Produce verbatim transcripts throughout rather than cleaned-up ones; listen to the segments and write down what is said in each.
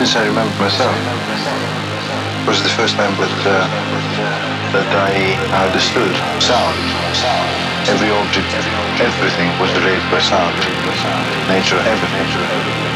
Since I remember myself, it was the first time that uh, that I understood sound. Every object, everything was related by sound. Nature, everything.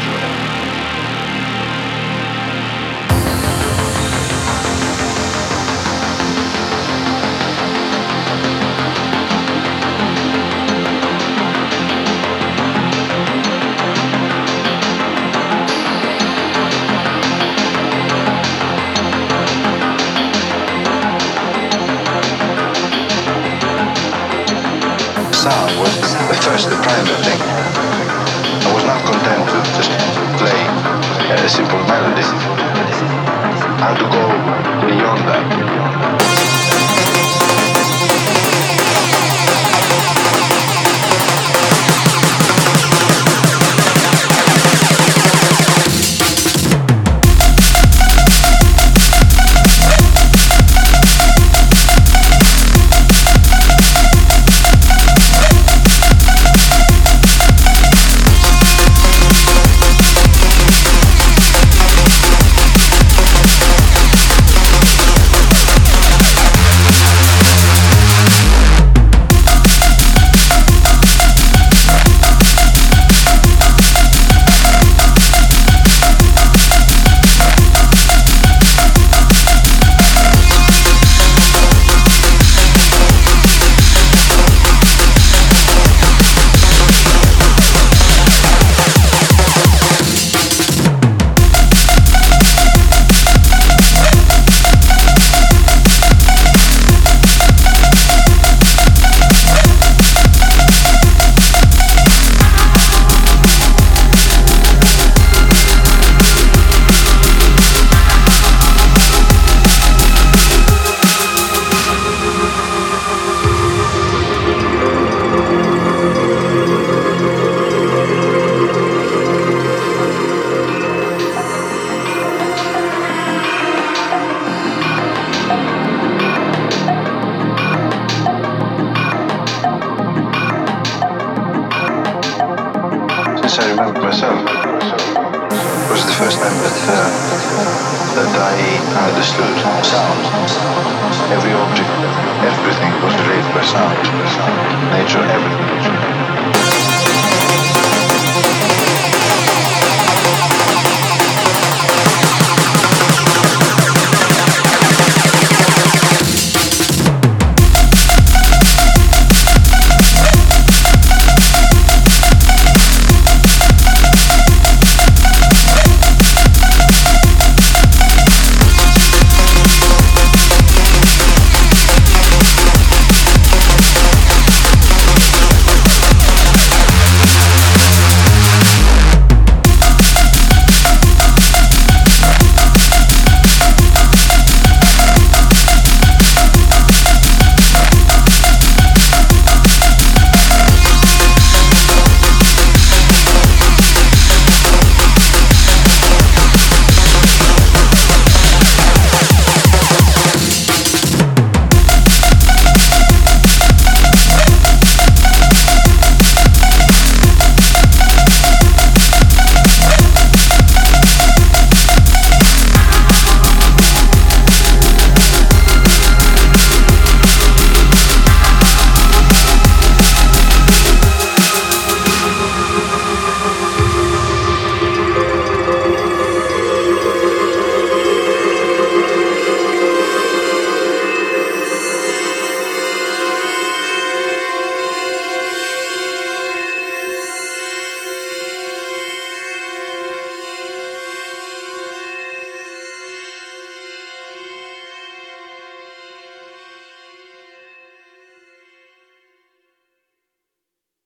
Sound was the first, the primary thing. I was not content to just play a simple melody. I had to go beyond that. Since I remember myself, it was the first time that uh, that I understood sound. Every object, everything was related by sound. Nature, everything.